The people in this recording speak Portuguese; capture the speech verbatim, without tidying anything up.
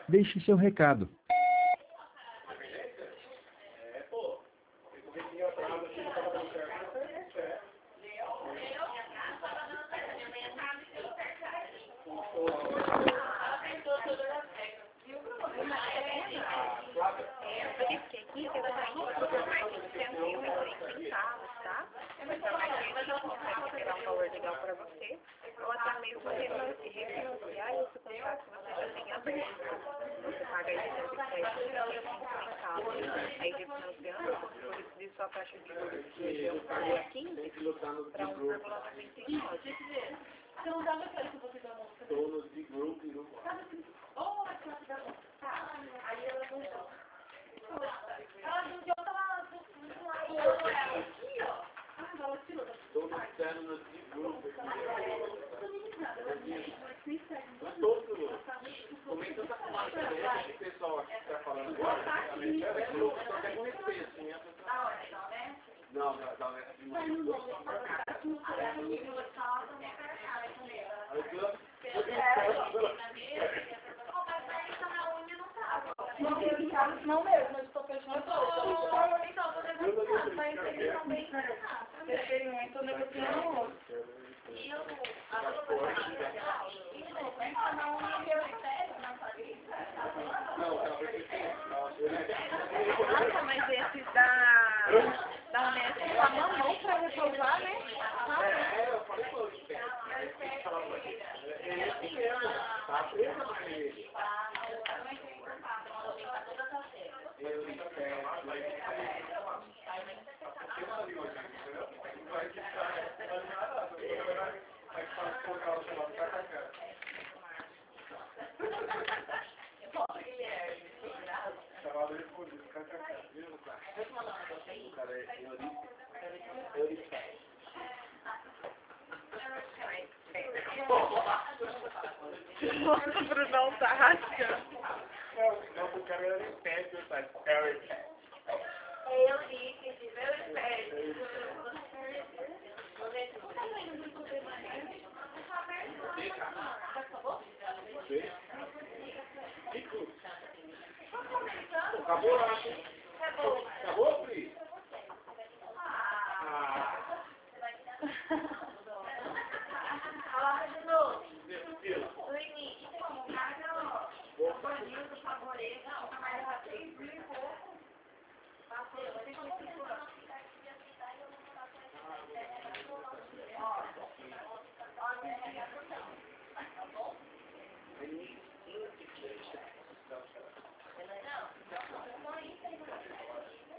Deixe seu recado. Ou até mesmo refinanciar esse contrato que você já tem aberto. Você paga aí cento e sete centavos. Aí refinanciando, por isso de sua taxa de juros de um vírgula quinze para um vírgula noventa e nove. Você não dava aquela que você deu música? Donos de grupo e grupo. Oh, a classe da música. Tá. Aí ela não deu. Ela não deu, tava do lado aqui, ó. Ah, ela tirou. Todos externos de grupo. Todos. Comenta essa fumaça que o pessoal aqui está falando agora. Só que é com respeito, assim. Não, não, não. Mas não vou. Não mesmo, eu estou fechando. Então, vou negociar, mas eles são bem engraçados. Deixei muito negociando outro. E eu... Nossa, mas esses da, da Unesp tá mamão pra reprovar, né? É, eu falei pra você. É esse mesmo. Tá presa, mas... Nossa, o Brunão tá rascando. Não, o cara era esperto, tá? Eric. Eu disse, meu espécie. Acabou lá.